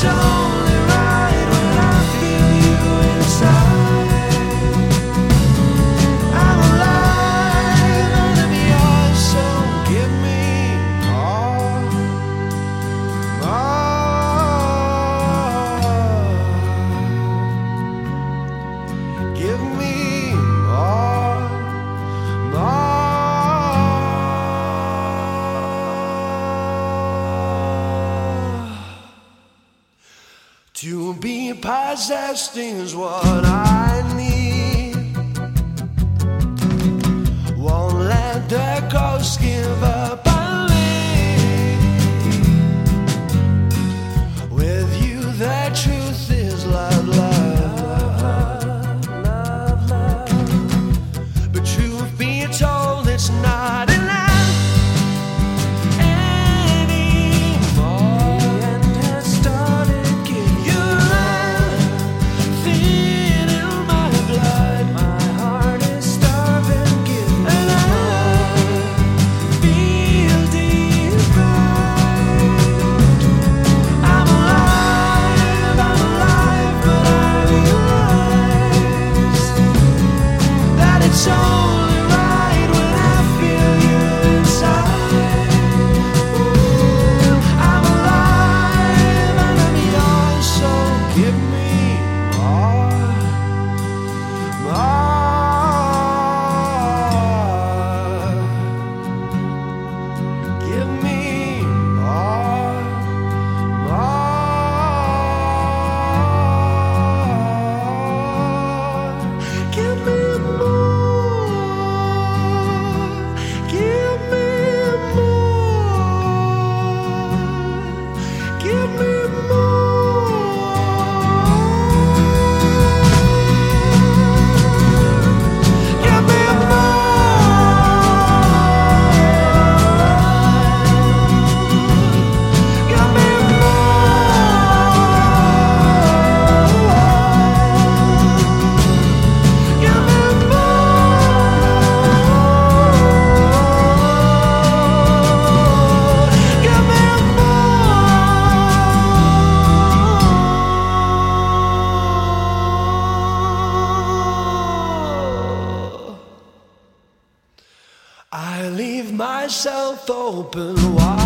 only right when I feel you inside. I'm alive and I'm yours, so give me more, more. Give me more, more. To be possessed is what I need. Won't let the ghost give up on me. With you the truth is love, love, love, love. But truth be told, it's not enough. It's only right when I feel you inside. I'm alive and I'm yours, so give me more, more. Give me more, more. Give me more. I leave myself open wide.